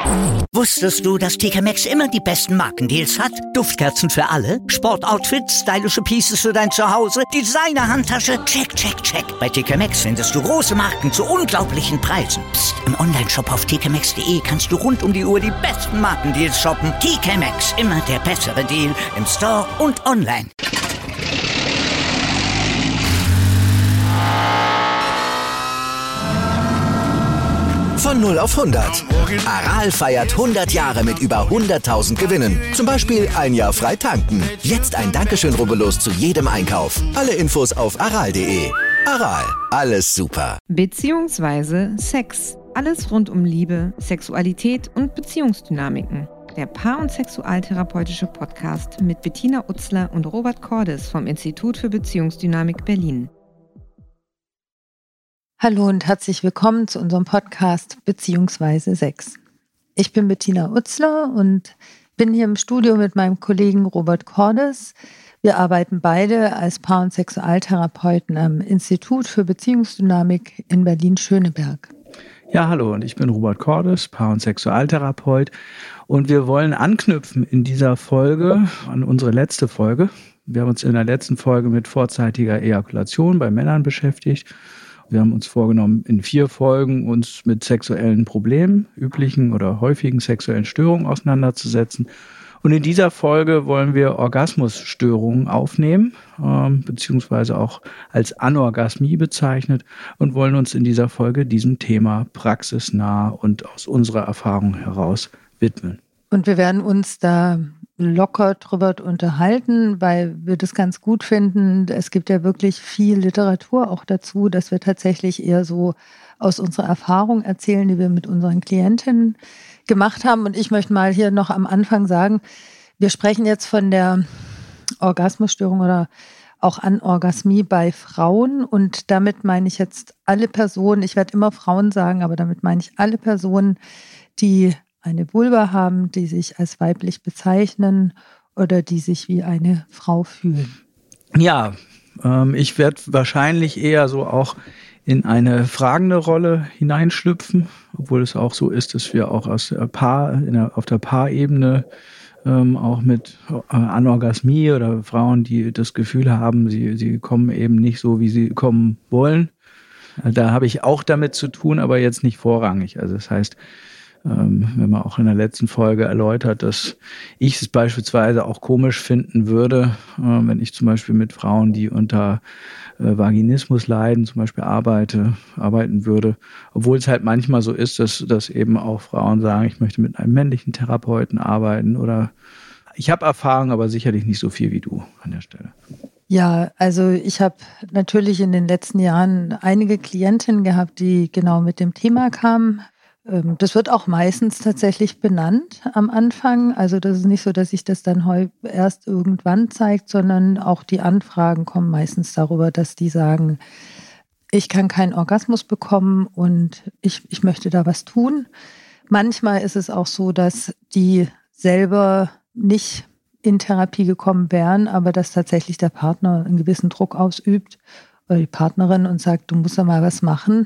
Wusstest du, dass TK Maxx immer die besten Markendeals hat? Duftkerzen für alle, Sportoutfits, stylische Pieces für dein Zuhause, Designer-Handtasche, check, check, check. Bei TK Maxx findest du große Marken zu unglaublichen Preisen. Psst. Im Onlineshop auf tkmaxx.de kannst du rund um die Uhr die besten Markendeals shoppen. TK Maxx, immer der bessere Deal im Store und online. Von 0 auf 100. Aral feiert 100 Jahre mit über 100.000 Gewinnen. Zum Beispiel ein Jahr frei tanken. Jetzt ein Dankeschön, rubbellos zu jedem Einkauf. Alle Infos auf aral.de. Aral, alles super. Beziehungsweise Sex. Alles rund um Liebe, Sexualität und Beziehungsdynamiken. Der Paar- und Sexualtherapeutische Podcast mit Bettina Utzler und Robert Cordes vom Institut für Beziehungsdynamik Berlin. Hallo und herzlich willkommen zu unserem Podcast Beziehungsweise Sex. Ich bin Bettina Utzler und bin hier im Studio mit meinem Kollegen Robert Cordes. Wir arbeiten beide als Paar- und Sexualtherapeuten am Institut für Beziehungsdynamik in Berlin-Schöneberg. Ja, hallo, und ich bin Robert Cordes, Paar- und Sexualtherapeut. Und wir wollen anknüpfen in dieser Folge an unsere letzte Folge. Wir haben uns in der letzten Folge mit vorzeitiger Ejakulation bei Männern beschäftigt. Wir haben uns vorgenommen, in 4 Folgen uns mit sexuellen Problemen, üblichen oder häufigen sexuellen Störungen auseinanderzusetzen. Und in dieser Folge wollen wir Orgasmusstörungen aufnehmen, beziehungsweise auch als Anorgasmie bezeichnet, und wollen uns in dieser Folge diesem Thema praxisnah und aus unserer Erfahrung heraus widmen. Und wir werden uns da locker drüber unterhalten, weil wir das ganz gut finden. Es gibt ja wirklich viel Literatur auch dazu, dass wir tatsächlich eher so aus unserer Erfahrung erzählen, die wir mit unseren Klientinnen gemacht haben. Und ich möchte mal hier noch am Anfang sagen, wir sprechen jetzt von der Orgasmusstörung oder auch Anorgasmie bei Frauen. Und damit meine ich jetzt alle Personen, ich werde immer Frauen sagen, aber damit meine ich alle Personen, die eine Vulva haben, die sich als weiblich bezeichnen oder die sich wie eine Frau fühlen. Ja, ich werde wahrscheinlich eher so auch in eine fragende Rolle hineinschlüpfen, obwohl es auch so ist, dass wir auch auf der Paarebene auch mit Anorgasmie oder Frauen, die das Gefühl haben, sie kommen eben nicht so, wie sie kommen wollen. Da habe ich auch damit zu tun, aber jetzt nicht vorrangig. Also das heißt, wenn man auch in der letzten Folge erläutert, dass ich es beispielsweise auch komisch finden würde, wenn ich zum Beispiel mit Frauen, die unter Vaginismus leiden, zum Beispiel arbeiten würde. Obwohl es halt manchmal so ist, dass eben auch Frauen sagen, ich möchte mit einem männlichen Therapeuten arbeiten, oder ich habe Erfahrung, aber sicherlich nicht so viel wie du an der Stelle. Ja, also ich habe natürlich in den letzten Jahren einige Klientinnen gehabt, die genau mit dem Thema kamen. Das wird auch meistens tatsächlich benannt am Anfang. Also das ist nicht so, dass sich das dann erst irgendwann zeigt, sondern auch die Anfragen kommen meistens darüber, dass die sagen, ich kann keinen Orgasmus bekommen und ich möchte da was tun. Manchmal ist es auch so, dass die selber nicht in Therapie gekommen wären, aber dass tatsächlich der Partner einen gewissen Druck ausübt oder die Partnerin und sagt, du musst da mal was machen,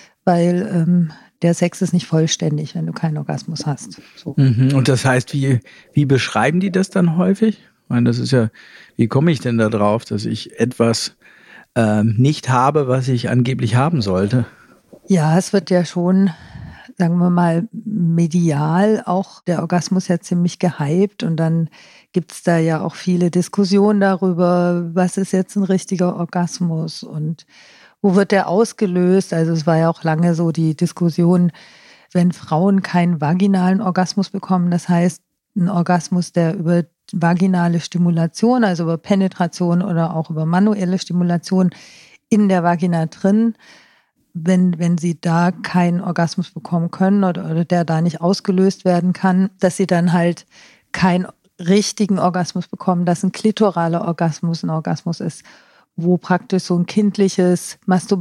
weil der Sex ist nicht vollständig, wenn du keinen Orgasmus hast. So. Und das heißt, wie beschreiben die das dann häufig? Ich meine, das ist ja, wie komme ich denn da drauf, dass ich etwas nicht habe, was ich angeblich haben sollte? Ja, es wird ja schon, sagen wir mal, medial auch der Orgasmus ja ziemlich gehypt, und dann gibt es da ja auch viele Diskussionen darüber, was ist jetzt ein richtiger Orgasmus und wo wird der ausgelöst? Also es war ja auch lange so die Diskussion, wenn Frauen keinen vaginalen Orgasmus bekommen, das heißt ein Orgasmus, der über vaginale Stimulation, also über Penetration oder auch über manuelle Stimulation in der Vagina drin, wenn sie da keinen Orgasmus bekommen können oder der da nicht ausgelöst werden kann, dass sie dann halt keinen richtigen Orgasmus bekommen, dass ein klitoraler Orgasmus ein Orgasmus ist, wo praktisch so ein kindliches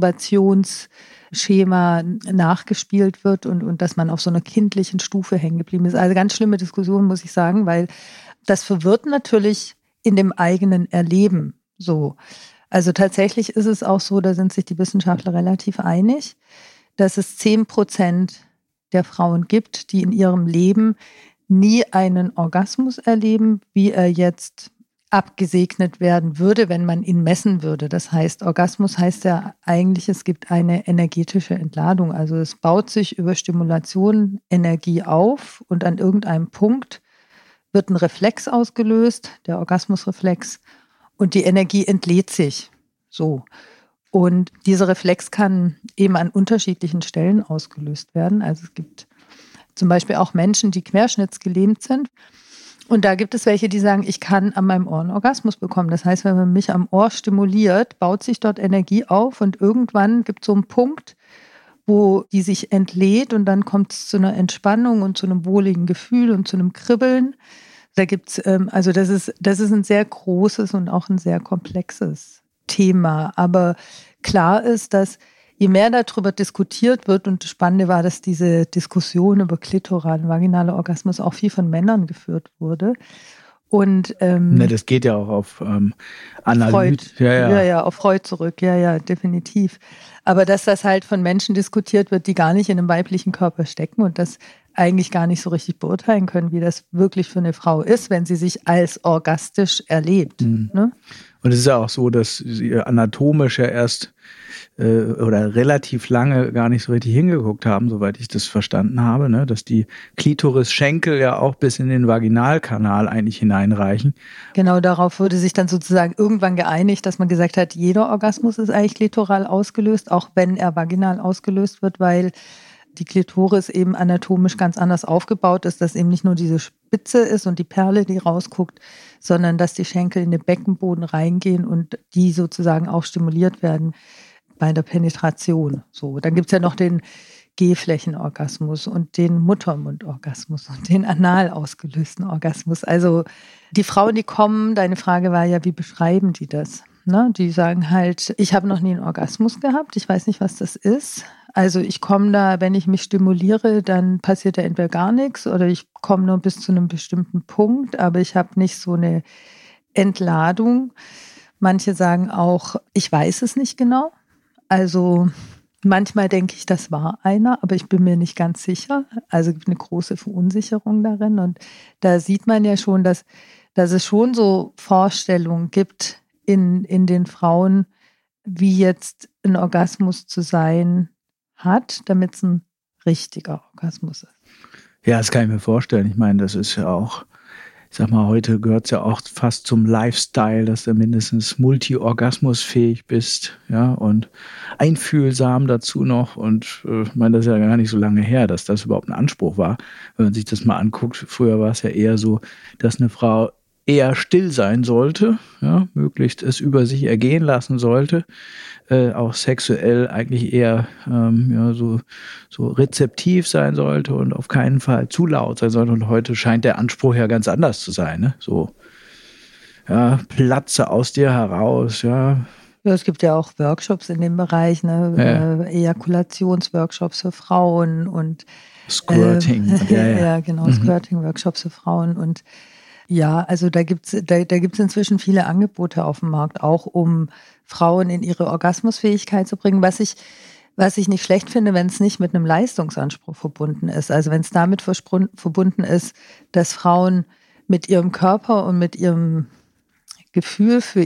Masturbationsschema nachgespielt wird und dass man auf so einer kindlichen Stufe hängen geblieben ist. Also ganz schlimme Diskussion, muss ich sagen, weil das verwirrt natürlich in dem eigenen Erleben so. Also tatsächlich ist es auch so, da sind sich die Wissenschaftler relativ einig, dass es 10% der Frauen gibt, die in ihrem Leben nie einen Orgasmus erleben, wie er jetzt abgesegnet werden würde, wenn man ihn messen würde. Das heißt, Orgasmus heißt ja eigentlich, es gibt eine energetische Entladung. Also es baut sich über Stimulation Energie auf und an irgendeinem Punkt wird ein Reflex ausgelöst, der Orgasmusreflex, und die Energie entlädt sich. So. Und dieser Reflex kann eben an unterschiedlichen Stellen ausgelöst werden. Also es gibt zum Beispiel auch Menschen, die querschnittsgelähmt sind. Und da gibt es welche, die sagen, ich kann an meinem Ohr einen Orgasmus bekommen. Das heißt, wenn man mich am Ohr stimuliert, baut sich dort Energie auf und irgendwann gibt es so einen Punkt, wo die sich entlädt und dann kommt es zu einer Entspannung und zu einem wohligen Gefühl und zu einem Kribbeln. Da gibt's, also das ist ein sehr großes und auch ein sehr komplexes Thema. Aber klar ist, dass je mehr darüber diskutiert wird, und das Spannende war, dass diese Diskussion über klitoralen, vaginale Orgasmus auch viel von Männern geführt wurde. Und das geht ja auch auf Analyse. Ja, auf Freud zurück, ja, definitiv. Aber dass das halt von Menschen diskutiert wird, die gar nicht in einem weiblichen Körper stecken und das eigentlich gar nicht so richtig beurteilen können, wie das wirklich für eine Frau ist, wenn sie sich als orgastisch erlebt. Mhm. Ne? Und es ist ja auch so, dass sie anatomisch ja erst oder relativ lange gar nicht so richtig hingeguckt haben, soweit ich das verstanden habe, ne? Dass die Klitoris-Schenkel ja auch bis in den Vaginalkanal eigentlich hineinreichen. Genau, darauf wurde sich dann sozusagen irgendwann geeinigt, dass man gesagt hat, jeder Orgasmus ist eigentlich klitoral ausgelöst, auch wenn er vaginal ausgelöst wird, weil die Klitoris eben anatomisch ganz anders aufgebaut ist, dass eben nicht nur diese Spitze ist und die Perle, die rausguckt, sondern dass die Schenkel in den Beckenboden reingehen und die sozusagen auch stimuliert werden bei der Penetration. So, dann gibt es ja noch den G-Flächenorgasmus und den Muttermundorgasmus und den anal ausgelösten Orgasmus. Also die Frauen, die kommen, deine Frage war ja, wie beschreiben die das? Ne? Die sagen halt, ich habe noch nie einen Orgasmus gehabt, ich weiß nicht, was das ist. Also ich komme da, wenn ich mich stimuliere, dann passiert da entweder gar nichts oder ich komme nur bis zu einem bestimmten Punkt, aber ich habe nicht so eine Entladung. Manche sagen auch, ich weiß es nicht genau. Also manchmal denke ich, das war einer, aber ich bin mir nicht ganz sicher. Also es gibt eine große Verunsicherung darin. Und da sieht man ja schon, dass es schon so Vorstellungen gibt in den Frauen, wie jetzt ein Orgasmus zu sein hat, damit es ein richtiger Orgasmus ist. Ja, das kann ich mir vorstellen. Ich meine, das ist ja auch, ich sag mal, heute gehört es ja auch fast zum Lifestyle, dass du mindestens multi-orgasmusfähig bist, ja, und einfühlsam dazu noch. Und ich meine, das ist ja gar nicht so lange her, dass das überhaupt ein Anspruch war. Wenn man sich das mal anguckt, früher war es ja eher so, dass eine Frau eher still sein sollte, ja, möglichst es über sich ergehen lassen sollte, auch sexuell eigentlich eher so rezeptiv sein sollte und auf keinen Fall zu laut sein sollte. Und heute scheint der Anspruch ja ganz anders zu sein, ne? So, ja, platze aus dir heraus, ja. Ja, es gibt ja auch Workshops in dem Bereich, ne? Ejakulationsworkshops für Frauen und Squirting. Ja, genau, Squirting-Workshops für Frauen und ja, also da gibt's inzwischen viele Angebote auf dem Markt, auch um Frauen in ihre Orgasmusfähigkeit zu bringen, was ich nicht schlecht finde, wenn es nicht mit einem Leistungsanspruch verbunden ist. Also wenn es damit verbunden ist, dass Frauen mit ihrem Körper und mit ihrem Gefühl für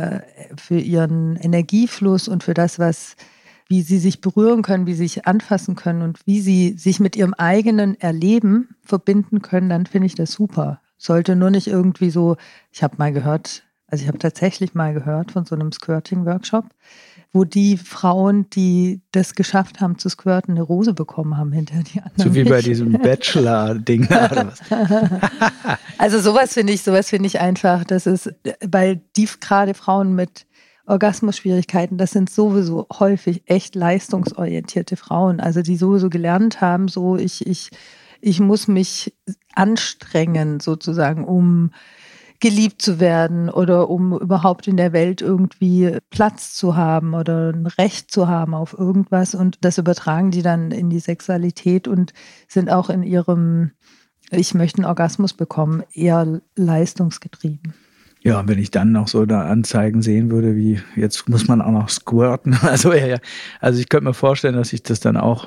ihren Energiefluss und für das, wie sie sich berühren können, wie sie sich anfassen können und wie sie sich mit ihrem eigenen Erleben verbinden können, dann finde ich das super. Sollte nur nicht irgendwie so, ich habe tatsächlich mal gehört von so einem Squirting-Workshop, wo die Frauen, die das geschafft haben zu squirten, eine Rose bekommen haben hinter die anderen. So wie bei diesem Bachelor-Ding oder was? Also sowas finde ich einfach, das ist, weil die gerade Frauen mit Orgasmusschwierigkeiten, das sind sowieso häufig echt leistungsorientierte Frauen, also die sowieso gelernt haben, so ich muss mich anstrengen sozusagen, um geliebt zu werden oder um überhaupt in der Welt irgendwie Platz zu haben oder ein Recht zu haben auf irgendwas. Und das übertragen die dann in die Sexualität und sind auch in ihrem, ich möchte einen Orgasmus bekommen, eher leistungsgetrieben. Ja, wenn ich dann noch so da Anzeigen sehen würde, wie jetzt muss man auch noch squirten. Also ich könnte mir vorstellen, dass ich das dann auch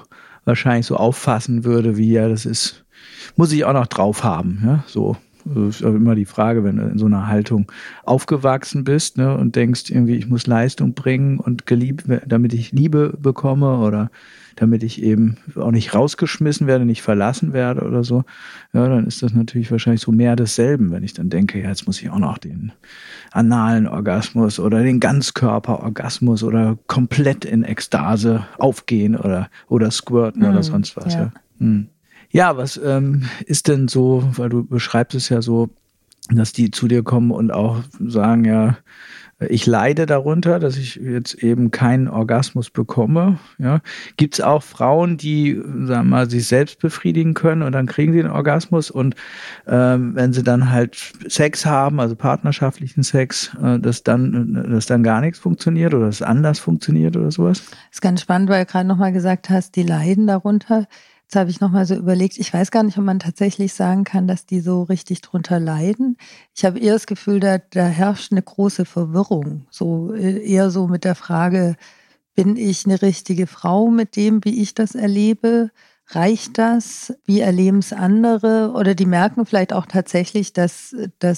wahrscheinlich so auffassen würde, wie ja, das ist, muss ich auch noch drauf haben, ja, so. Das ist immer die Frage, wenn du in so einer Haltung aufgewachsen bist, ne, und denkst irgendwie, ich muss Leistung bringen und geliebt, damit ich Liebe bekomme oder damit ich eben auch nicht rausgeschmissen werde, nicht verlassen werde oder so, ja, dann ist das natürlich wahrscheinlich so mehr desselben, wenn ich dann denke, ja, jetzt muss ich auch noch den analen Orgasmus oder den Ganzkörperorgasmus oder komplett in Ekstase aufgehen oder squirten oder sonst was. Ja. Ja, was ist denn so, weil du beschreibst es ja so, dass die zu dir kommen und auch sagen, ja, ich leide darunter, dass ich jetzt eben keinen Orgasmus bekomme. Ja. Gibt es auch Frauen, die, sagen wir mal, sich selbst befriedigen können und dann kriegen sie den Orgasmus und wenn sie dann halt Sex haben, also partnerschaftlichen Sex, dass dann gar nichts funktioniert oder es anders funktioniert oder sowas? Das ist ganz spannend, weil du gerade nochmal gesagt hast, die leiden darunter. Jetzt habe ich nochmal so überlegt, ich weiß gar nicht, ob man tatsächlich sagen kann, dass die so richtig drunter leiden. Ich habe eher das Gefühl, da herrscht eine große Verwirrung. So eher so mit der Frage, bin ich eine richtige Frau mit dem, wie ich das erlebe? Reicht das? Wie erleben es andere? Oder die merken vielleicht auch tatsächlich, dass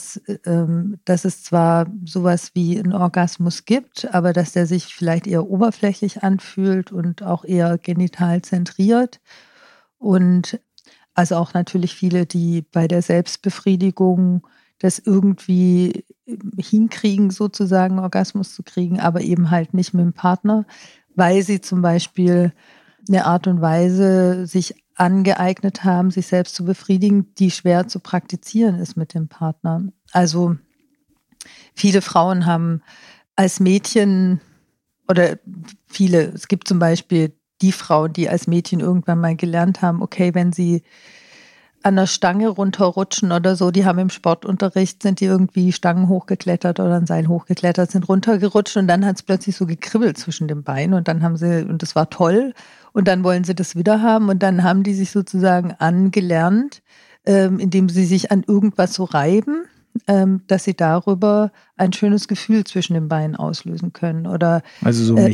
es zwar sowas wie einen Orgasmus gibt, aber dass der sich vielleicht eher oberflächlich anfühlt und auch eher genital zentriert. Und also auch natürlich viele, die bei der Selbstbefriedigung das irgendwie hinkriegen, sozusagen Orgasmus zu kriegen, aber eben halt nicht mit dem Partner, weil sie zum Beispiel eine Art und Weise sich angeeignet haben, sich selbst zu befriedigen, die schwer zu praktizieren ist mit dem Partner. Also viele Frauen haben als Mädchen oder es gibt zum Beispiel die Frauen, die als Mädchen irgendwann mal gelernt haben, okay, wenn sie an der Stange runterrutschen oder so, die haben im Sportunterricht, sind die irgendwie Stangen hochgeklettert oder ein Seil hochgeklettert, sind runtergerutscht und dann hat es plötzlich so gekribbelt zwischen den Beinen und dann und das war toll und dann wollen sie das wieder haben und dann haben die sich sozusagen angelernt, indem sie sich an irgendwas so reiben, dass sie darüber ein schönes Gefühl zwischen den Beinen auslösen können. Oder also so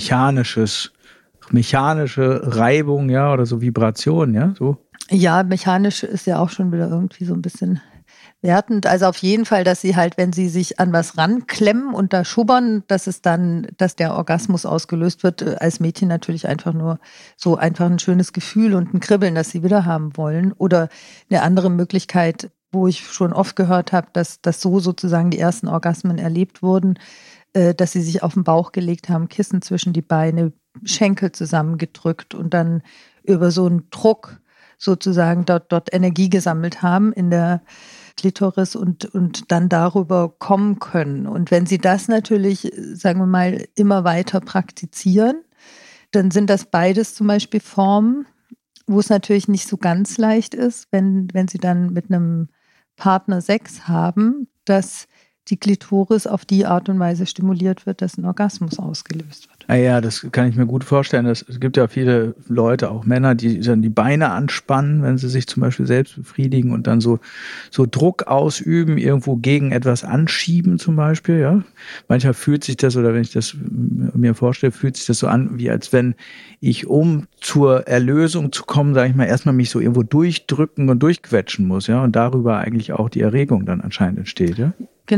mechanische Reibung, ja, oder so Vibration, ja, so. Ja, mechanisch ist ja auch schon wieder irgendwie so ein bisschen wertend. Also auf jeden Fall, dass sie halt, wenn sie sich an was ranklemmen und da schubbern, dass der Orgasmus ausgelöst wird. Als Mädchen natürlich einfach nur so einfach ein schönes Gefühl und ein Kribbeln, das sie wieder haben wollen. Oder eine andere Möglichkeit, wo ich schon oft gehört habe, dass so sozusagen die ersten Orgasmen erlebt wurden, dass sie sich auf den Bauch gelegt haben, Kissen zwischen die Beine, Schenkel zusammengedrückt und dann über so einen Druck sozusagen dort Energie gesammelt haben in der Klitoris und dann darüber kommen können. Und wenn sie das natürlich, sagen wir mal, immer weiter praktizieren, dann sind das beides zum Beispiel Formen, wo es natürlich nicht so ganz leicht ist, wenn sie dann mit einem Partner Sex haben, dass die Klitoris auf die Art und Weise stimuliert wird, dass ein Orgasmus ausgelöst wird. Ja, das kann ich mir gut vorstellen. Es gibt ja viele Leute, auch Männer, die dann die Beine anspannen, wenn sie sich zum Beispiel selbst befriedigen und dann so Druck ausüben, irgendwo gegen etwas anschieben zum Beispiel. Ja, manchmal fühlt sich das, oder wenn ich das mir vorstelle, fühlt sich das so an, wie als wenn ich, um zur Erlösung zu kommen, sage ich mal, erstmal mich so irgendwo durchdrücken und durchquetschen muss, ja, und darüber eigentlich auch die Erregung dann anscheinend entsteht, ja.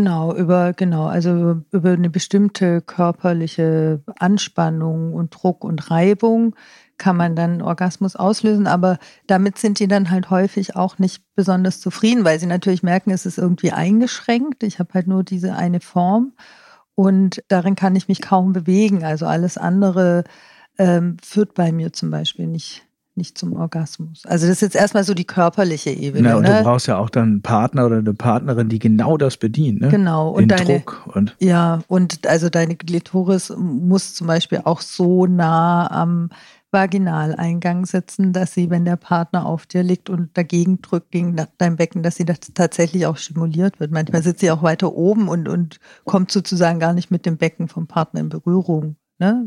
Also über eine bestimmte körperliche Anspannung und Druck und Reibung kann man dann einen Orgasmus auslösen, aber damit sind die dann halt häufig auch nicht besonders zufrieden, weil sie natürlich merken, es ist irgendwie eingeschränkt. Ich habe halt nur diese eine Form und darin kann ich mich kaum bewegen. Also alles andere führt bei mir zum Beispiel nicht zum Orgasmus. Also das ist jetzt erstmal so die körperliche Ebene. Ja, und du brauchst ja auch dann einen Partner oder eine Partnerin, die genau das bedient. Ne? Genau. Und Druck. Und also deine Klitoris muss zum Beispiel auch so nah am Vaginaleingang sitzen, dass sie, wenn der Partner auf dir liegt und dagegen drückt, gegen dein Becken, dass sie das tatsächlich auch stimuliert wird. Manchmal sitzt sie auch weiter oben und kommt sozusagen gar nicht mit dem Becken vom Partner in Berührung. Ne?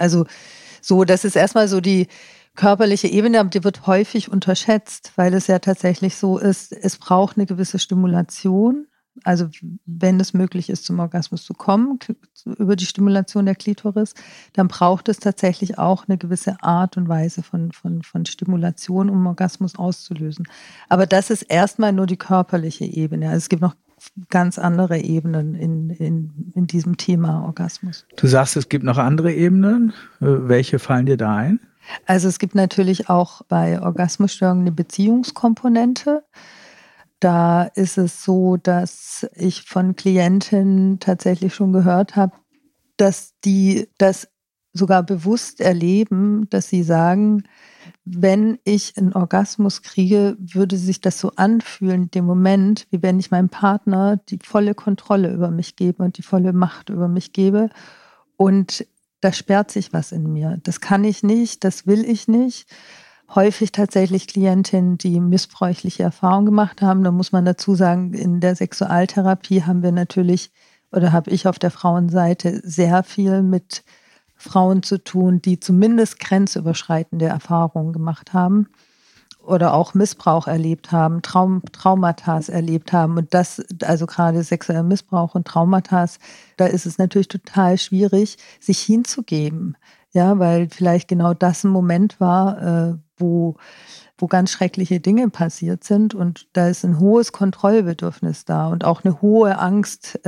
Das ist erstmal so die körperliche Ebene, aber die wird häufig unterschätzt, weil es ja tatsächlich so ist, es braucht eine gewisse Stimulation Also wenn es möglich ist, zum Orgasmus zu kommen, über die Stimulation der Klitoris, dann braucht es tatsächlich auch eine gewisse Art und Weise von Stimulation, um Orgasmus auszulösen. Aber das ist erstmal nur die körperliche Ebene. Also es gibt noch ganz andere Ebenen in diesem Thema Orgasmus. Du sagst, es gibt noch andere Ebenen. Welche fallen dir da ein? Also es gibt natürlich auch bei Orgasmusstörungen eine Beziehungskomponente. Da ist es so, dass ich von Klientinnen tatsächlich schon gehört habe, dass die das sogar bewusst erleben, dass sie sagen, wenn ich einen Orgasmus kriege, würde sich das so anfühlen in dem Moment, wie wenn ich meinem Partner die volle Kontrolle über mich gebe und die volle Macht über mich gebe. Und da sperrt sich was in mir. Das kann ich nicht, das will ich nicht. Häufig tatsächlich Klientinnen, die missbräuchliche Erfahrungen gemacht haben. Da muss man dazu sagen, in der Sexualtherapie haben wir natürlich, oder habe ich auf der Frauenseite sehr viel mit Frauen zu tun, die zumindest grenzüberschreitende Erfahrungen gemacht haben oder auch Missbrauch erlebt haben, Traumata erlebt haben. Und das, also gerade sexueller Missbrauch und Traumata, da ist es natürlich total schwierig, sich hinzugeben. Ja, weil vielleicht genau das ein Moment war, wo ganz schreckliche Dinge passiert sind. Und da ist ein hohes Kontrollbedürfnis da und auch eine hohe Angst,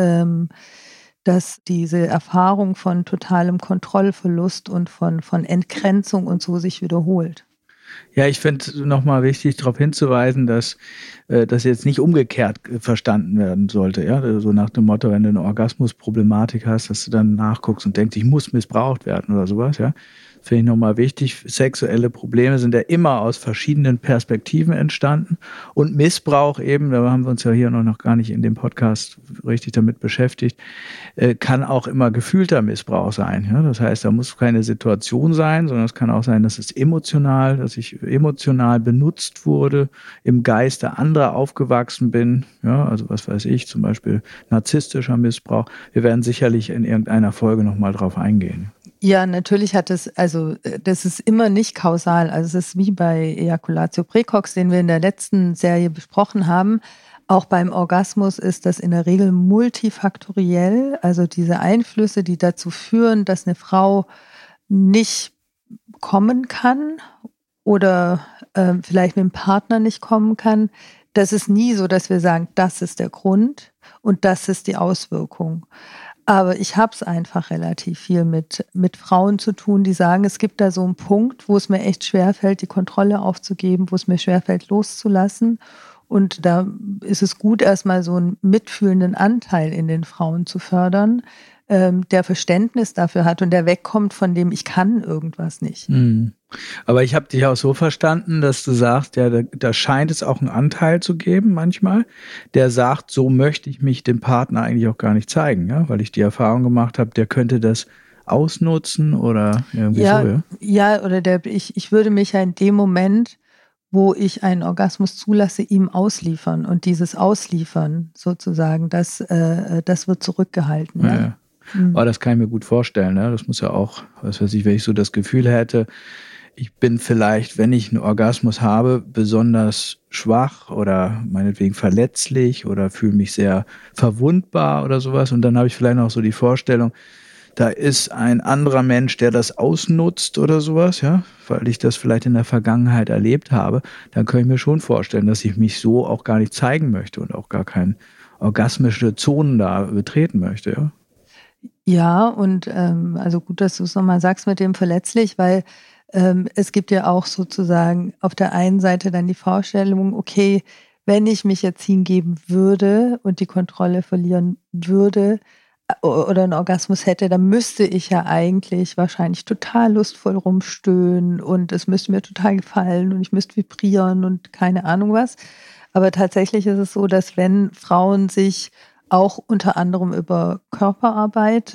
dass diese Erfahrung von totalem Kontrollverlust und von Entgrenzung und so sich wiederholt. Ja, ich finde nochmal wichtig, darauf hinzuweisen, dass das jetzt nicht umgekehrt verstanden werden sollte. Ja, so nach dem Motto, wenn du eine Orgasmusproblematik hast, dass du dann nachguckst und denkst, ich muss missbraucht werden oder sowas. Ja, finde ich nochmal wichtig. Sexuelle Probleme sind ja immer aus verschiedenen Perspektiven entstanden und Missbrauch eben, da haben wir uns ja hier noch gar nicht in dem Podcast richtig damit beschäftigt, kann auch immer gefühlter Missbrauch sein. Ja, das heißt, da muss keine Situation sein, sondern es kann auch sein, dass es emotional, dass ich emotional benutzt wurde, im Geiste anderer aufgewachsen bin. Ja, also was weiß ich, zum Beispiel narzisstischer Missbrauch. Wir werden sicherlich in irgendeiner Folge nochmal drauf eingehen. Ja, natürlich hat es, also das ist immer nicht kausal. Also es ist wie bei Ejaculatio Precox, den wir in der letzten Serie besprochen haben. Auch beim Orgasmus ist das in der Regel multifaktoriell. Also diese Einflüsse, die dazu führen, dass eine Frau nicht kommen kann oder vielleicht mit dem Partner nicht kommen kann. Das ist nie so, dass wir sagen, das ist der Grund und das ist die Auswirkung. Aber ich habe es einfach relativ viel mit Frauen zu tun, die sagen, es gibt da so einen Punkt, wo es mir echt schwerfällt, die Kontrolle aufzugeben, wo es mir schwerfällt, loszulassen. Und da ist es gut, erstmal so einen mitfühlenden Anteil in den Frauen zu fördern, der Verständnis dafür hat und der wegkommt von dem, ich kann irgendwas nicht. Mhm. Aber ich habe dich auch so verstanden, dass du sagst, ja, da scheint es auch einen Anteil zu geben manchmal, der sagt, so möchte ich mich dem Partner eigentlich auch gar nicht zeigen, ja, weil ich die Erfahrung gemacht habe, der könnte das ausnutzen oder irgendwie ja, so, ja? Ja, oder ich würde mich ja in dem Moment, wo ich einen Orgasmus zulasse, ihm ausliefern. Und dieses Ausliefern sozusagen, das wird zurückgehalten. Ja. Ja. Aber das kann ich mir gut vorstellen. Ne? Das muss ja auch, was weiß ich, wenn ich so das Gefühl hätte, ich bin vielleicht, wenn ich einen Orgasmus habe, besonders schwach oder meinetwegen verletzlich oder fühle mich sehr verwundbar oder sowas. Und dann habe ich vielleicht noch so die Vorstellung, da ist ein anderer Mensch, der das ausnutzt oder sowas, ja, weil ich das vielleicht in der Vergangenheit erlebt habe. Dann kann ich mir schon vorstellen, dass ich mich so auch gar nicht zeigen möchte und auch gar keine orgasmische Zonen da betreten möchte, ja. Ja, und also gut, dass du es nochmal sagst mit dem verletzlich, weil es gibt ja auch sozusagen auf der einen Seite dann die Vorstellung, okay, wenn ich mich jetzt hingeben würde und die Kontrolle verlieren würde oder einen Orgasmus hätte, dann müsste ich ja eigentlich wahrscheinlich total lustvoll rumstöhnen und es müsste mir total gefallen und ich müsste vibrieren und keine Ahnung was. Aber tatsächlich ist es so, dass wenn Frauen sich auch unter anderem über Körperarbeit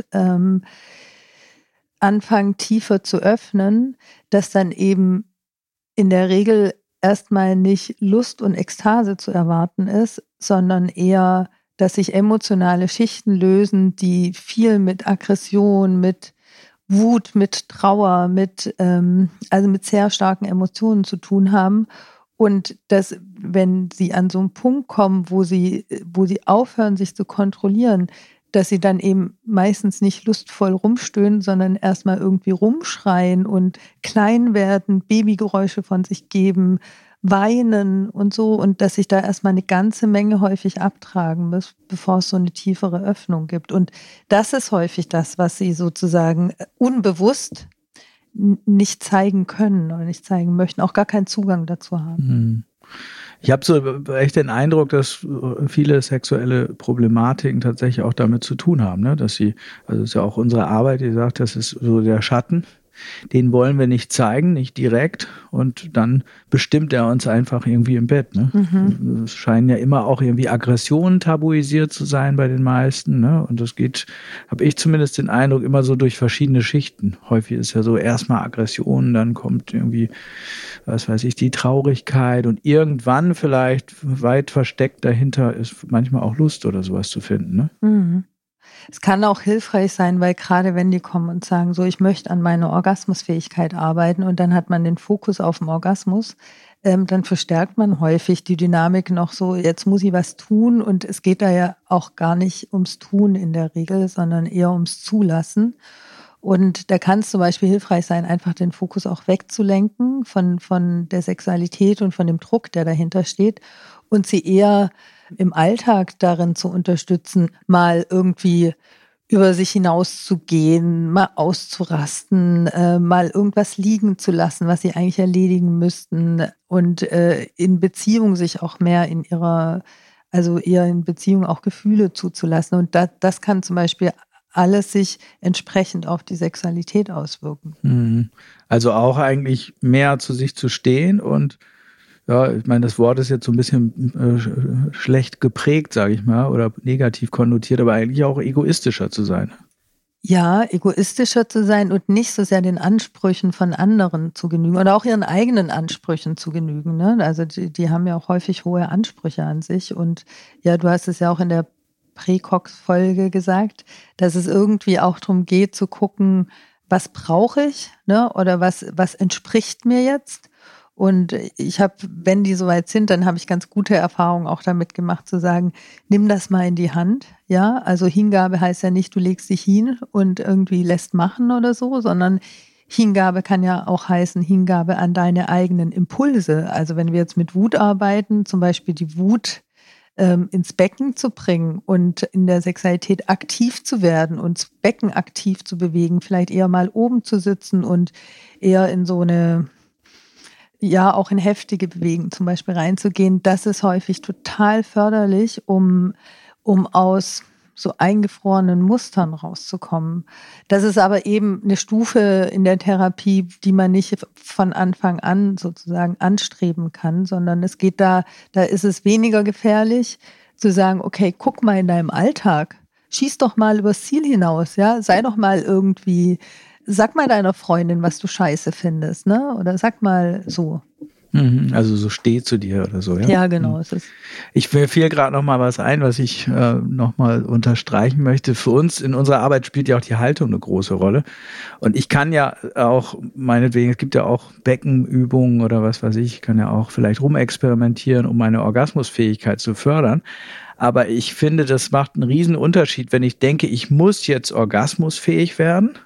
anfangen, tiefer zu öffnen, dass dann eben in der Regel erstmal nicht Lust und Ekstase zu erwarten ist, sondern eher, dass sich emotionale Schichten lösen, die viel mit Aggression, mit Wut, mit Trauer, also mit sehr starken Emotionen zu tun haben. Und das wenn sie an so einen Punkt kommen, wo sie aufhören, sich zu kontrollieren, dass sie dann eben meistens nicht lustvoll rumstöhnen, sondern erstmal irgendwie rumschreien und klein werden, Babygeräusche von sich geben, weinen und so, und dass sich da erstmal eine ganze Menge häufig abtragen muss, bevor es so eine tiefere Öffnung gibt. Und das ist häufig das, was sie sozusagen unbewusst nicht zeigen können oder nicht zeigen möchten, auch gar keinen Zugang dazu haben. Ich habe so echt den Eindruck, dass viele sexuelle Problematiken tatsächlich auch damit zu tun haben, ne? Dass sie, also es ist ja auch unsere Arbeit, die sagt, das ist so der Schatten, den wollen wir nicht zeigen, nicht direkt, und dann bestimmt er uns einfach irgendwie im Bett. Ne? Es scheinen ja immer auch irgendwie Aggressionen tabuisiert zu sein bei den meisten. Ne? Und das geht, habe ich zumindest den Eindruck, immer so durch verschiedene Schichten. Häufig ist ja so erstmal Aggression, dann kommt irgendwie, was weiß ich, die Traurigkeit, und irgendwann vielleicht weit versteckt dahinter ist manchmal auch Lust oder sowas zu finden. Ne? Mhm. Es kann auch hilfreich sein, weil gerade wenn die kommen und sagen, so, ich möchte an meiner Orgasmusfähigkeit arbeiten, und dann hat man den Fokus auf dem Orgasmus, dann verstärkt man häufig die Dynamik noch so, jetzt muss ich was tun, und es geht da ja auch gar nicht ums Tun in der Regel, sondern eher ums Zulassen. Und da kann es zum Beispiel hilfreich sein, einfach den Fokus auch wegzulenken von der Sexualität und von dem Druck, der dahinter steht, und sie eher im Alltag darin zu unterstützen, mal irgendwie über sich hinauszugehen, mal auszurasten, mal irgendwas liegen zu lassen, was sie eigentlich erledigen müssten, und in Beziehung sich auch mehr eher in Beziehung auch Gefühle zuzulassen. Und das kann zum Beispiel alles sich entsprechend auf die Sexualität auswirken. Also auch eigentlich mehr zu sich zu stehen und, ja, ich meine, das Wort ist jetzt so ein bisschen schlecht geprägt, sage ich mal, oder negativ konnotiert, aber eigentlich auch egoistischer zu sein. Ja, egoistischer zu sein und nicht so sehr den Ansprüchen von anderen zu genügen oder auch ihren eigenen Ansprüchen zu genügen. Ne? Also die haben ja auch häufig hohe Ansprüche an sich. Und ja, du hast es ja auch in der Präcox-Folge gesagt, dass es irgendwie auch darum geht zu gucken, was brauche ich, ne? Oder was entspricht mir jetzt. Und ich habe, wenn die soweit sind, dann habe ich ganz gute Erfahrungen auch damit gemacht, zu sagen, nimm das mal in die Hand. Ja, also Hingabe heißt ja nicht, du legst dich hin und irgendwie lässt machen oder so, sondern Hingabe kann ja auch heißen, Hingabe an deine eigenen Impulse. Also wenn wir jetzt mit Wut arbeiten, zum Beispiel die Wut ins Becken zu bringen und in der Sexualität aktiv zu werden und das Becken aktiv zu bewegen, vielleicht eher mal oben zu sitzen und eher in so eine, ja, auch in heftige Bewegungen zum Beispiel reinzugehen, das ist häufig total förderlich, um aus so eingefrorenen Mustern rauszukommen. Das ist aber eben eine Stufe in der Therapie, die man nicht von Anfang an sozusagen anstreben kann, sondern es geht da ist es weniger gefährlich zu sagen, okay, guck mal in deinem Alltag, schieß doch mal übers Ziel hinaus, ja, sei doch mal irgendwie, sag mal deiner Freundin, was du scheiße findest, ne? Oder sag mal so. Also so steh zu dir oder so, ja? Ja, genau. Mir fiel gerade noch mal was ein, was ich noch mal unterstreichen möchte. Für uns in unserer Arbeit spielt ja auch die Haltung eine große Rolle. Und ich kann ja auch, meinetwegen, es gibt ja auch Beckenübungen oder was weiß ich kann ja auch vielleicht rumexperimentieren, um meine Orgasmusfähigkeit zu fördern. Aber ich finde, das macht einen riesen Unterschied, wenn ich denke, ich muss jetzt orgasmusfähig werden,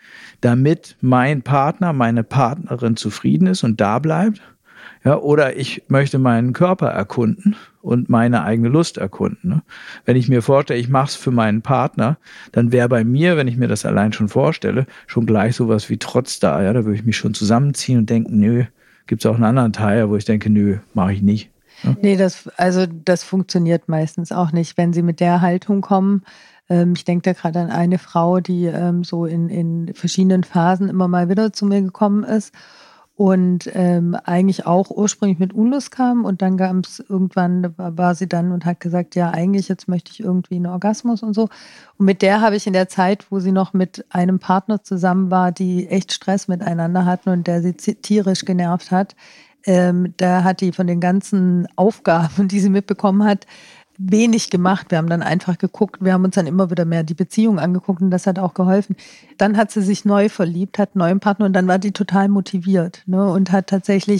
damit mein Partner, meine Partnerin zufrieden ist und da bleibt. Ja, oder ich möchte meinen Körper erkunden und meine eigene Lust erkunden. Ne? Wenn ich mir vorstelle, ich mache es für meinen Partner, dann wäre bei mir, wenn ich mir das allein schon vorstelle, schon gleich sowas wie Trotz da. Ja, da würde ich mich schon zusammenziehen und denken, nö, gibt es auch einen anderen Teil, wo ich denke, nö, mache ich nicht. Ja? Nee, das funktioniert meistens auch nicht, wenn sie mit der Haltung kommen. Ich denke da gerade an eine Frau, die so in verschiedenen Phasen immer mal wieder zu mir gekommen ist und eigentlich auch ursprünglich mit Unlust kam, und dann gab es irgendwann, war sie dann und hat gesagt, ja, eigentlich jetzt möchte ich irgendwie einen Orgasmus und so. Und mit der habe ich in der Zeit, wo sie noch mit einem Partner zusammen war, die echt Stress miteinander hatten und der sie tierisch genervt hat, da hat die von den ganzen Aufgaben, die sie mitbekommen hat, wenig gemacht. Wir haben dann einfach geguckt, wir haben uns dann immer wieder mehr die Beziehung angeguckt und das hat auch geholfen. Dann hat sie sich neu verliebt, hat einen neuen Partner und dann war die total motiviert, ne, und hat tatsächlich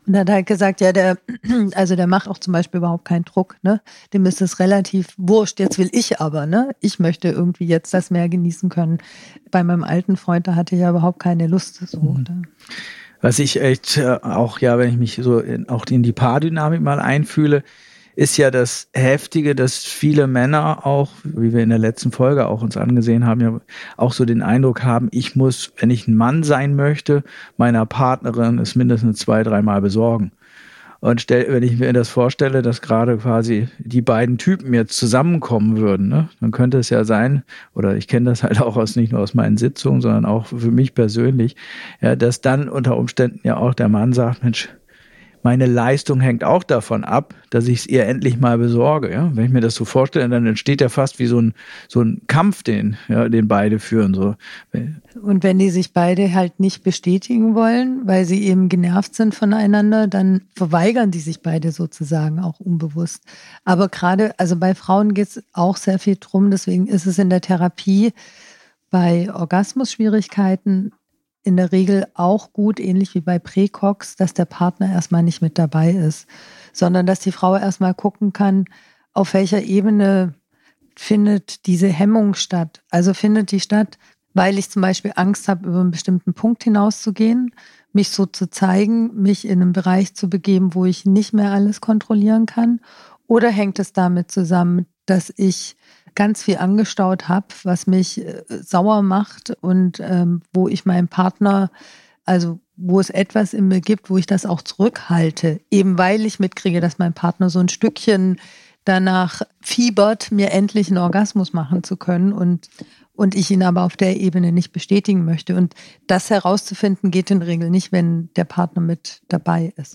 Und er hat halt gesagt, ja, der macht auch zum Beispiel überhaupt keinen Druck, ne? Dem ist es relativ wurscht, jetzt will ich aber, ne? Ich möchte irgendwie jetzt das mehr genießen können. Bei meinem alten Freund, da hatte ich ja überhaupt keine Lust. So, oder? Was ich echt auch, ja, wenn ich mich so auch in die Paardynamik mal einfühle, ist ja das Heftige, dass viele Männer auch, wie wir in der letzten Folge auch uns angesehen haben, ja auch so den Eindruck haben, ich muss, wenn ich ein Mann sein möchte, meiner Partnerin es mindestens 2-3 Mal besorgen. Und wenn ich mir das vorstelle, dass gerade quasi die beiden Typen jetzt zusammenkommen würden, ne, dann könnte es ja sein, oder ich kenne das halt auch nicht nur aus meinen Sitzungen, sondern auch für mich persönlich, ja, dass dann unter Umständen ja auch der Mann sagt, Mensch, meine Leistung hängt auch davon ab, dass ich es ihr endlich mal besorge. Ja? Wenn ich mir das so vorstelle, dann entsteht ja fast wie so ein Kampf, den beide führen. So. Und wenn die sich beide halt nicht bestätigen wollen, weil sie eben genervt sind voneinander, dann verweigern die sich beide sozusagen auch unbewusst. Aber gerade, also bei Frauen geht es auch sehr viel drum, deswegen ist es in der Therapie bei Orgasmusschwierigkeiten in der Regel auch gut, ähnlich wie bei Präcox, dass der Partner erstmal nicht mit dabei ist, sondern dass die Frau erstmal gucken kann, auf welcher Ebene findet diese Hemmung statt. Also findet die statt, weil ich zum Beispiel Angst habe, über einen bestimmten Punkt hinauszugehen, mich so zu zeigen, mich in einen Bereich zu begeben, wo ich nicht mehr alles kontrollieren kann? Oder hängt es damit zusammen, dass ich ganz viel angestaut habe, was mich sauer macht und wo ich meinem Partner, also wo es etwas in mir gibt, wo ich das auch zurückhalte, eben weil ich mitkriege, dass mein Partner so ein Stückchen danach fiebert, mir endlich einen Orgasmus machen zu können und ich ihn aber auf der Ebene nicht bestätigen möchte. Und das herauszufinden geht in der Regel nicht, wenn der Partner mit dabei ist.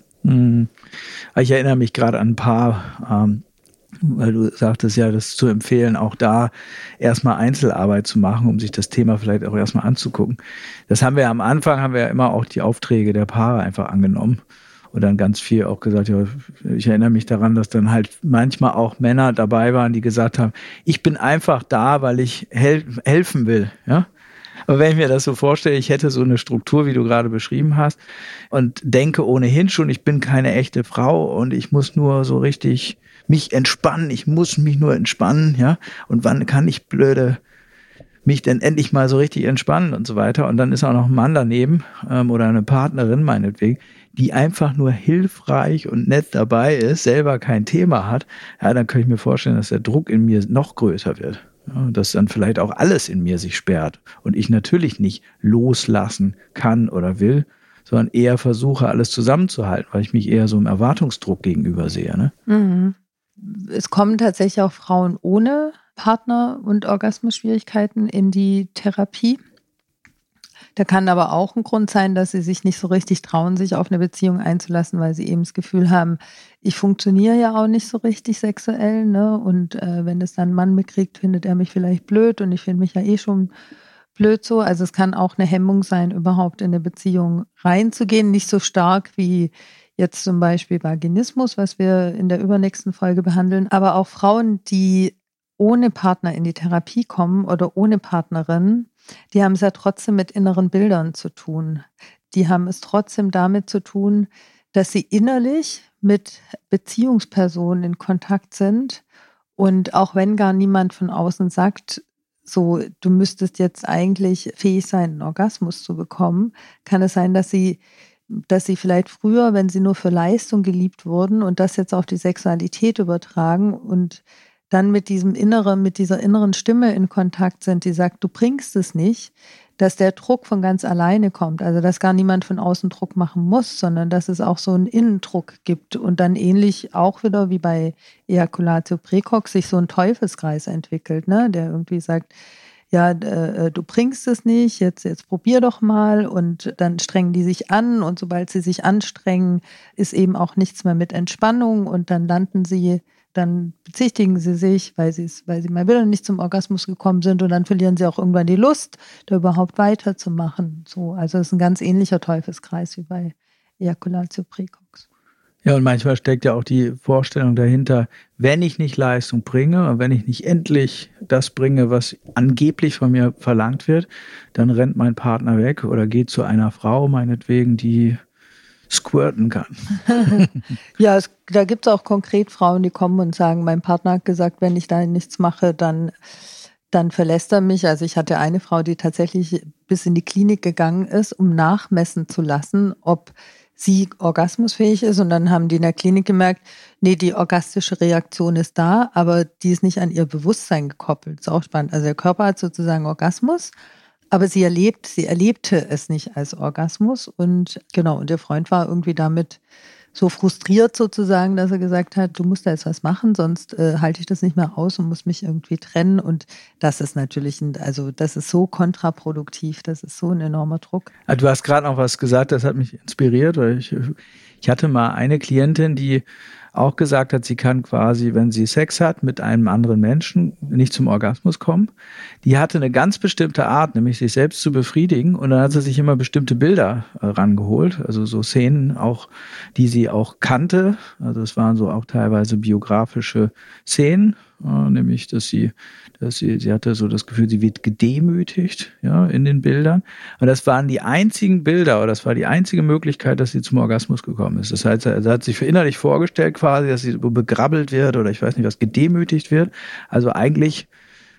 Ich erinnere mich gerade an ein paar weil du sagtest ja, das zu empfehlen, auch da erstmal Einzelarbeit zu machen, um sich das Thema vielleicht auch erstmal anzugucken. Das haben wir am Anfang, haben wir ja immer auch die Aufträge der Paare einfach angenommen und dann ganz viel auch gesagt, ja, ich erinnere mich daran, dass dann halt manchmal auch Männer dabei waren, die gesagt haben, ich bin einfach da, weil ich helfen will, ja. Aber wenn ich mir das so vorstelle, ich hätte so eine Struktur, wie du gerade beschrieben hast, und denke ohnehin schon, ich bin keine echte Frau und ich muss nur so richtig mich entspannen, ich muss mich nur entspannen, ja, und wann kann ich mich denn endlich mal so richtig entspannen und so weiter, und dann ist auch noch ein Mann daneben oder eine Partnerin meinetwegen, die einfach nur hilfreich und nett dabei ist, selber kein Thema hat, ja, dann kann ich mir vorstellen, dass der Druck in mir noch größer wird. Ja, dass dann vielleicht auch alles in mir sich sperrt und ich natürlich nicht loslassen kann oder will, sondern eher versuche, alles zusammenzuhalten, weil ich mich eher so im Erwartungsdruck gegenüber sehe. Ne? Mhm. Es kommen tatsächlich auch Frauen ohne Partner und Orgasmusschwierigkeiten in die Therapie. Da kann aber auch ein Grund sein, dass sie sich nicht so richtig trauen, sich auf eine Beziehung einzulassen, weil sie eben das Gefühl haben, ich funktioniere ja auch nicht so richtig sexuell, ne? Und wenn es dann ein Mann mitkriegt, findet er mich vielleicht blöd und ich finde mich ja eh schon blöd so. Also es kann auch eine Hemmung sein, überhaupt in eine Beziehung reinzugehen. Nicht so stark wie jetzt zum Beispiel Vaginismus, was wir in der übernächsten Folge behandeln, aber auch Frauen, die ohne Partner in die Therapie kommen oder ohne Partnerin, die haben es ja trotzdem mit inneren Bildern zu tun. Die haben es trotzdem damit zu tun, dass sie innerlich mit Beziehungspersonen in Kontakt sind. Und auch wenn gar niemand von außen sagt, so, du müsstest jetzt eigentlich fähig sein, einen Orgasmus zu bekommen, kann es sein, dass sie vielleicht früher, wenn sie nur für Leistung geliebt wurden und das jetzt auf die Sexualität übertragen und dann mit dieser inneren Stimme in Kontakt sind, die sagt, du bringst es nicht, dass der Druck von ganz alleine kommt. Also, dass gar niemand von außen Druck machen muss, sondern dass es auch so einen Innendruck gibt und dann ähnlich auch wieder wie bei Ejaculatio Precox sich so ein Teufelskreis entwickelt, ne? Der irgendwie sagt, ja, du bringst es nicht, jetzt probier doch mal, und dann strengen die sich an und sobald sie sich anstrengen, ist eben auch nichts mehr mit Entspannung und dann bezichtigen sie sich, weil sie mal wieder nicht zum Orgasmus gekommen sind und dann verlieren sie auch irgendwann die Lust, da überhaupt weiterzumachen. So, also es ist ein ganz ähnlicher Teufelskreis wie bei Ejaculatio Precox. Ja, und manchmal steckt ja auch die Vorstellung dahinter, wenn ich nicht Leistung bringe und wenn ich nicht endlich das bringe, was angeblich von mir verlangt wird, dann rennt mein Partner weg oder geht zu einer Frau, meinetwegen, die squirten kann. Ja, da gibt es auch konkret Frauen, die kommen und sagen, mein Partner hat gesagt, wenn ich da nichts mache, dann verlässt er mich. Also ich hatte eine Frau, die tatsächlich bis in die Klinik gegangen ist, um nachmessen zu lassen, ob sie orgasmusfähig ist. Und dann haben die in der Klinik gemerkt, nee, die orgastische Reaktion ist da, aber die ist nicht an ihr Bewusstsein gekoppelt. Das ist auch spannend. Also der Körper hat sozusagen Orgasmus, aber sie erlebte es nicht als Orgasmus. Und genau, und der Freund war irgendwie damit so frustriert sozusagen, dass er gesagt hat, du musst da jetzt was machen, sonst halte ich das nicht mehr aus und muss mich irgendwie trennen. Und das ist natürlich, das ist so kontraproduktiv, das ist so ein enormer Druck. Du hast gerade noch was gesagt, das hat mich inspiriert, weil ich hatte mal eine Klientin, die auch gesagt hat, sie kann quasi, wenn sie Sex hat mit einem anderen Menschen, nicht zum Orgasmus kommen. Die hatte eine ganz bestimmte Art, nämlich sich selbst zu befriedigen. Und dann hat sie sich immer bestimmte Bilder rangeholt, also so Szenen auch, die sie auch kannte. Also es waren so auch teilweise biografische Szenen, nämlich, dass sie hatte so das Gefühl, sie wird gedemütigt, ja, in den Bildern. Und das waren die einzigen Bilder, oder das war die einzige Möglichkeit, dass sie zum Orgasmus gekommen ist. Das heißt, sie hat sich innerlich vorgestellt quasi, dass sie begrabbelt wird oder ich weiß nicht was, gedemütigt wird. Also eigentlich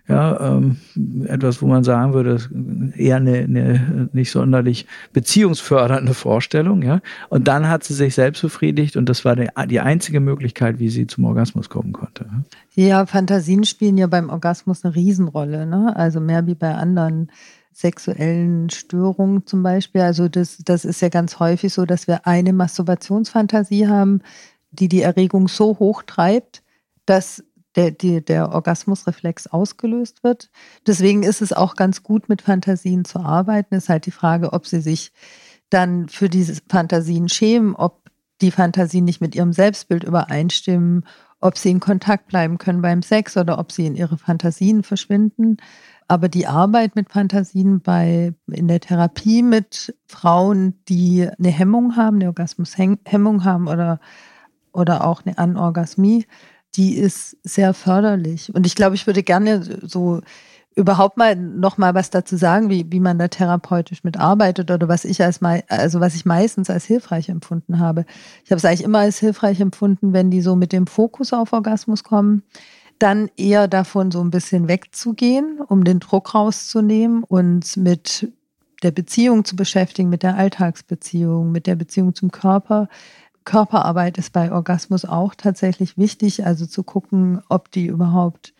etwas, wo man sagen würde, eher eine nicht sonderlich beziehungsfördernde Vorstellung, ja. Und dann hat sie sich selbst befriedigt und das war die einzige Möglichkeit, wie sie zum Orgasmus kommen konnte. Ja, Fantasien spielen ja beim Orgasmus eine Riesenrolle, ne? Also mehr wie bei anderen sexuellen Störungen zum Beispiel. Also das ist ja ganz häufig so, dass wir eine Masturbationsfantasie haben, die Erregung so hoch treibt, dass der Orgasmusreflex ausgelöst wird. Deswegen ist es auch ganz gut, mit Fantasien zu arbeiten. Ist halt die Frage, ob sie sich dann für diese Fantasien schämen, ob die Fantasien nicht mit ihrem Selbstbild übereinstimmen, ob sie in Kontakt bleiben können beim Sex oder ob sie in ihre Fantasien verschwinden. Aber die Arbeit mit Fantasien in der Therapie mit Frauen, die eine Hemmung haben, eine Orgasmushemmung haben oder auch eine Anorgasmie, die ist sehr förderlich. Und ich glaube, ich würde gerne so überhaupt mal noch mal was dazu sagen, wie man da therapeutisch mitarbeitet oder was ich meistens als hilfreich empfunden habe. Ich habe es eigentlich immer als hilfreich empfunden, wenn die so mit dem Fokus auf Orgasmus kommen, dann eher davon so ein bisschen wegzugehen, um den Druck rauszunehmen und mit der Beziehung zu beschäftigen, mit der Alltagsbeziehung, mit der Beziehung zum Körper. Körperarbeit ist bei Orgasmus auch tatsächlich wichtig, also zu gucken, ob die überhaupt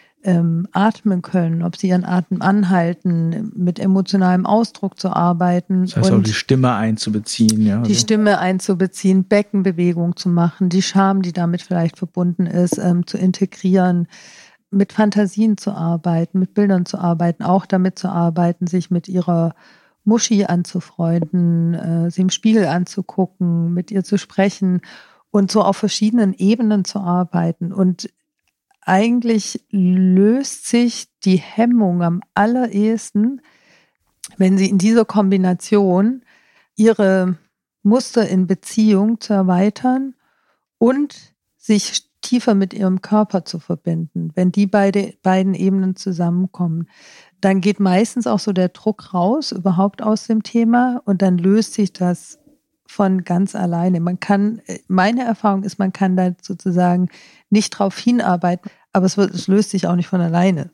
atmen können, ob sie ihren Atem anhalten, mit emotionalem Ausdruck zu arbeiten. Das heißt auch die Stimme einzubeziehen. Ja, die Stimme einzubeziehen, Beckenbewegung zu machen, die Scham, die damit vielleicht verbunden ist, zu integrieren, mit Fantasien zu arbeiten, mit Bildern zu arbeiten, auch damit zu arbeiten, sich mit ihrer Muschi anzufreunden, sie im Spiegel anzugucken, mit ihr zu sprechen und so auf verschiedenen Ebenen zu arbeiten. Und eigentlich löst sich die Hemmung am allerersten, wenn sie in dieser Kombination ihre Muster in Beziehung zu erweitern und sich tiefer mit ihrem Körper zu verbinden. Wenn die beiden Ebenen zusammenkommen, dann geht meistens auch so der Druck raus, überhaupt aus dem Thema, und dann löst sich das von ganz alleine. Meine Erfahrung ist, man kann da sozusagen nicht drauf hinarbeiten, aber es löst sich auch nicht von alleine.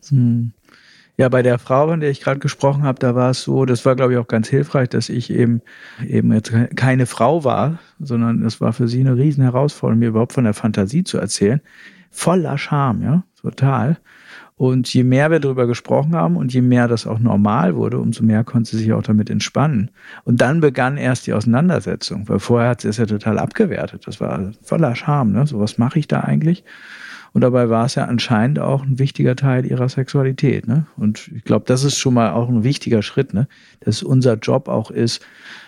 Ja, bei der Frau, von der ich gerade gesprochen habe, da war es so, das war, glaube ich, auch ganz hilfreich, dass ich eben jetzt keine Frau war, sondern es war für sie eine riesen Herausforderung, mir überhaupt von der Fantasie zu erzählen. Voller Scham, ja, total. Und je mehr wir darüber gesprochen haben und je mehr das auch normal wurde, umso mehr konnte sie sich auch damit entspannen. Und dann begann erst die Auseinandersetzung, weil vorher hat sie es ja total abgewertet. Das war voller Scham, ne? So, was mache ich da eigentlich? Und dabei war es ja anscheinend auch ein wichtiger Teil ihrer Sexualität, ne? Und ich glaube, das ist schon mal auch ein wichtiger Schritt, ne? Dass unser Job auch ist,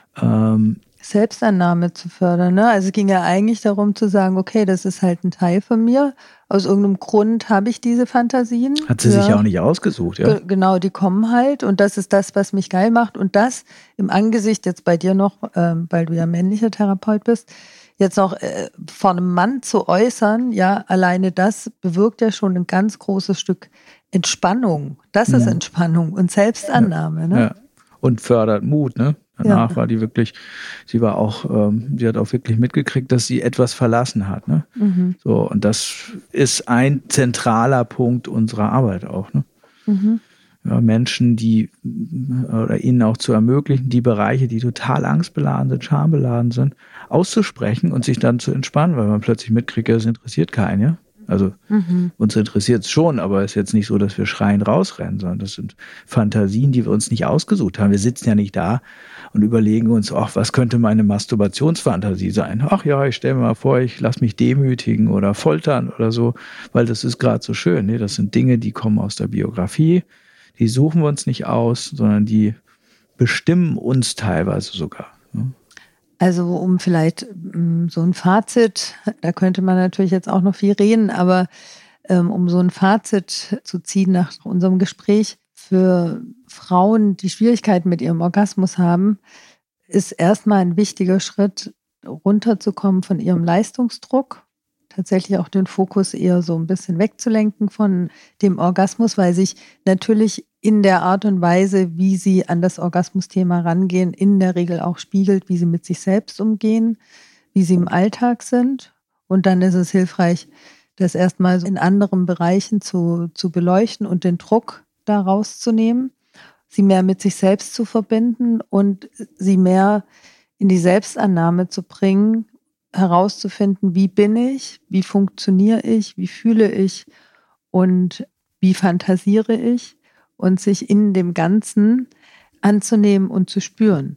Selbstannahme zu fördern, ne? Also es ging ja eigentlich darum zu sagen, okay, das ist halt ein Teil von mir. Aus irgendeinem Grund habe ich diese Fantasien. Hat sie sich ja auch nicht ausgesucht, ja? Genau, die kommen halt und das ist das, was mich geil macht. Und das im Angesicht jetzt bei dir noch, weil du ja männlicher Therapeut bist, jetzt noch vor einem Mann zu äußern, ja, alleine das bewirkt ja schon ein ganz großes Stück Entspannung. Das ist Entspannung und Selbstannahme, ne? Ja. Und fördert Mut, ne? Danach war die wirklich, sie hat auch wirklich mitgekriegt, dass sie etwas verlassen hat. Ne? Mhm. So, und das ist ein zentraler Punkt unserer Arbeit auch. Ne? Mhm. Ja, Menschen, oder ihnen auch zu ermöglichen, die Bereiche, die total angstbeladen sind, schambeladen sind, auszusprechen und sich dann zu entspannen, weil man plötzlich mitkriegt, es interessiert keinen, ja. Also uns interessiert es schon, aber es ist jetzt nicht so, dass wir schreiend rausrennen, sondern das sind Fantasien, die wir uns nicht ausgesucht haben. Wir sitzen ja nicht da und überlegen uns, ach, was könnte meine Masturbationsfantasie sein? Ach ja, ich stelle mir mal vor, ich lasse mich demütigen oder foltern oder so, weil das ist gerade so schön. Nee, das sind Dinge, die kommen aus der Biografie, die suchen wir uns nicht aus, sondern die bestimmen uns teilweise sogar. Ne? Also um vielleicht so ein Fazit, da könnte man natürlich jetzt auch noch viel reden, aber um so ein Fazit zu ziehen nach unserem Gespräch, für Frauen, die Schwierigkeiten mit ihrem Orgasmus haben, ist erstmal ein wichtiger Schritt, runterzukommen von ihrem Leistungsdruck, tatsächlich auch den Fokus eher so ein bisschen wegzulenken von dem Orgasmus, weil sich natürlich in der Art und Weise, wie sie an das Orgasmusthema rangehen, in der Regel auch spiegelt, wie sie mit sich selbst umgehen, wie sie im Alltag sind. Und dann ist es hilfreich, das erstmal in anderen Bereichen zu beleuchten und den Druck da rauszunehmen, sie mehr mit sich selbst zu verbinden und sie mehr in die Selbstannahme zu bringen, herauszufinden, wie bin ich, wie funktioniere ich, wie fühle ich und wie fantasiere ich und sich in dem Ganzen anzunehmen und zu spüren.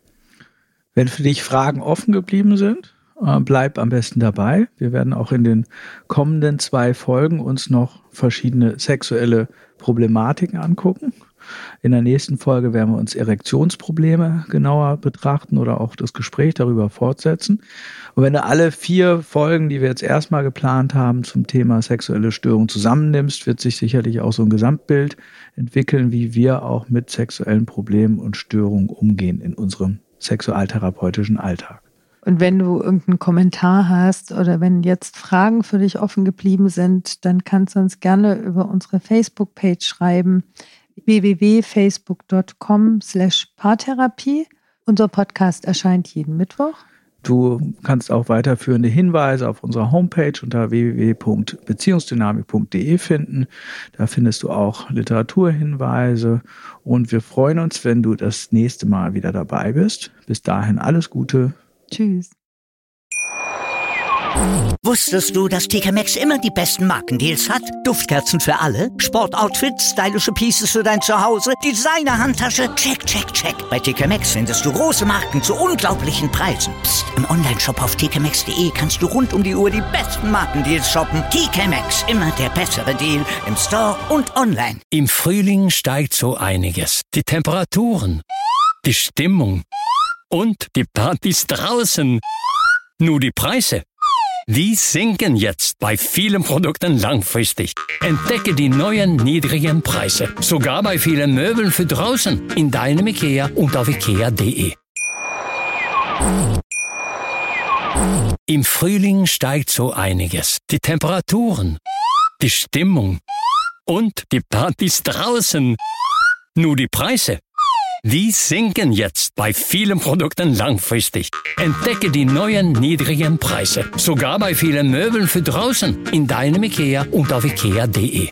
Wenn für dich Fragen offen geblieben sind, bleib am besten dabei. Wir werden auch in den kommenden 2 Folgen uns noch verschiedene sexuelle Problematiken angucken. In der nächsten Folge werden wir uns Erektionsprobleme genauer betrachten oder auch das Gespräch darüber fortsetzen. Und wenn du alle 4 Folgen, die wir jetzt erstmal geplant haben zum Thema sexuelle Störung zusammennimmst, wird sich sicherlich auch so ein Gesamtbild entwickeln, wie wir auch mit sexuellen Problemen und Störungen umgehen in unserem sexualtherapeutischen Alltag. Und wenn du irgendeinen Kommentar hast oder wenn jetzt Fragen für dich offen geblieben sind, dann kannst du uns gerne über unsere Facebook-Page schreiben, www.facebook.com/Paartherapie. Unser Podcast erscheint jeden Mittwoch. Du kannst auch weiterführende Hinweise auf unserer Homepage unter www.beziehungsdynamik.de finden. Da findest du auch Literaturhinweise und wir freuen uns, wenn du das nächste Mal wieder dabei bist. Bis dahin alles Gute. Tschüss. Wusstest du, dass TK Maxx immer die besten Markendeals hat? Duftkerzen für alle, Sportoutfits, stylische Pieces für dein Zuhause, Designer-Handtasche, check, check, check. Bei TK Maxx findest du große Marken zu unglaublichen Preisen. Psst. Im Onlineshop auf tkmaxx.de kannst du rund um die Uhr die besten Markendeals shoppen. TK Maxx, immer der bessere Deal im Store und online. Im Frühling steigt so einiges. Die Temperaturen, die Stimmung und die Partys draußen. Nur die Preise, die sinken jetzt bei vielen Produkten langfristig. Entdecke die neuen niedrigen Preise. Sogar bei vielen Möbeln für draußen. In deinem IKEA und auf IKEA.de. Im Frühling steigt so einiges. Die Temperaturen, die Stimmung und die Partys draußen. Nur die Preise, die sinken jetzt bei vielen Produkten langfristig. Entdecke die neuen niedrigen Preise. Sogar bei vielen Möbeln für draußen. In deinem IKEA und auf IKEA.de.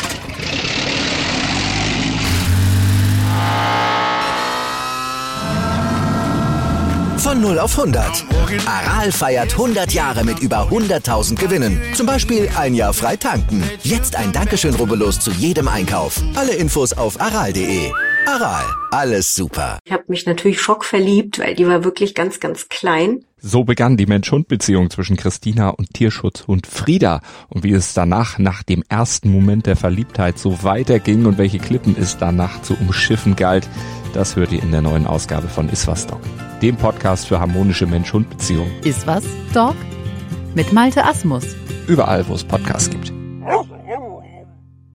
Von 0 auf 100. Aral feiert 100 Jahre mit über 100.000 Gewinnen. Zum Beispiel ein Jahr frei tanken. Jetzt ein Dankeschön, rubbellos zu jedem Einkauf. Alle Infos auf aral.de. Aral, alles super. Ich habe mich natürlich schockverliebt, weil die war wirklich ganz, ganz klein. So begann die Mensch-Hund-Beziehung zwischen Christina und Tierschutzhund Frieda. Und wie es danach, nach dem ersten Moment der Verliebtheit, so weiterging und welche Klippen es danach zu umschiffen galt, das hört ihr in der neuen Ausgabe von Iswas Dog, dem Podcast für harmonische Mensch-Hund-Beziehungen. Iswas Dog mit Malte Asmus. Überall, wo es Podcasts gibt.